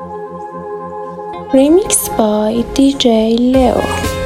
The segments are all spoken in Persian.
Remix by DJ Leo.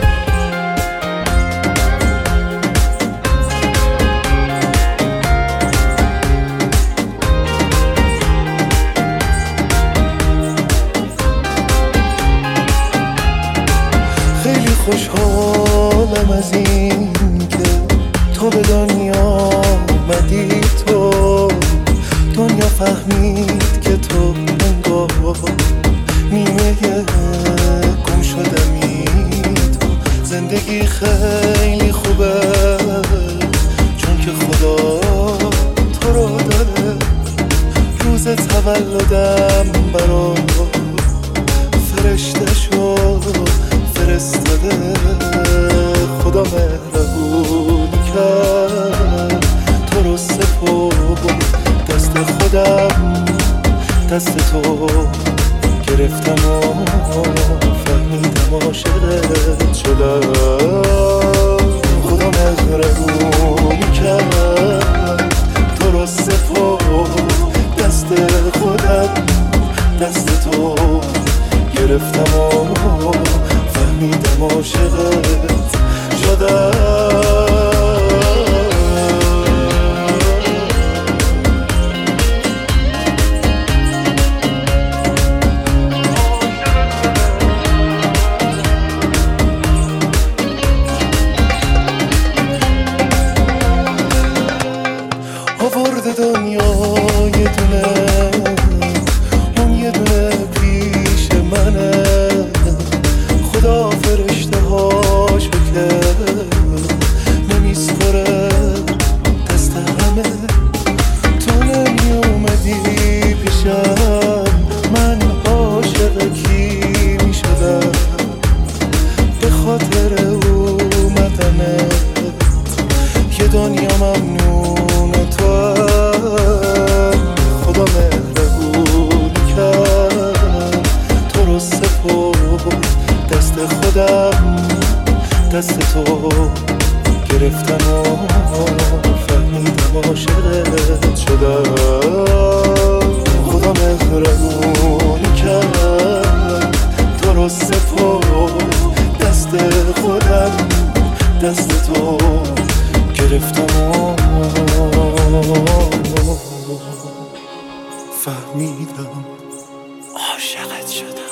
خیلی خوشحالم از این که تو به دنیا آمدی، تو دنیا فهمید که تو انگار نیمه گم شدمی. تو زندگی خیلی خوبه چون که خدا تو رو داره. روز تولدم برا فرشته شد فرستاده، خدا مهربون کرد تو رو سپرد دست خودم، دست تو گرفتم و فهمیدم عاشقت شدم. خدا مهربون کرد تو رو سپرد دست خودم، دست تو گرفتم و فهمیدم عاشقت شدم. آورده دنیا یه دونه، اون یه دونه پیش منه. خدا فرشته هاشو که نمیسپره دست همه. تو نمی اومدی پیشم، من عاشق کی میشدم؟ به خاطر اومدنت یه دنیا ممنون تو. خدا مهربون کرد تو رو سپرد دست خودم، دست تو گرفتم و فهمیدم عاشقت شدم. خدا مهربون کرد تو رو سپرد دست خودم، دست تو گرفتم و فهمیدم عاشقت شدم.